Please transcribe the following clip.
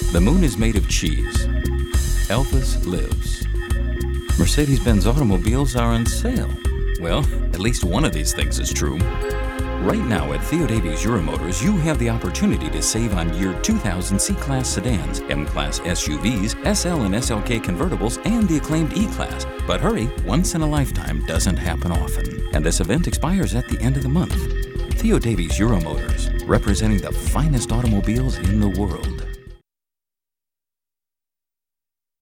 The moon is made of cheese. Elvis lives. Mercedes-Benz automobiles are on sale. Well, at least one of these things is true. Right now at Theo Davies Euromotors, you have the opportunity to save on year 2000 C-Class sedans, M-Class SUVs, SL and SLK convertibles, and the acclaimed E-Class. But hurry, once in a lifetime doesn't happen often. And this event expires at the end of the month. Theo Davies Euromotors, representing the finest automobiles in the world.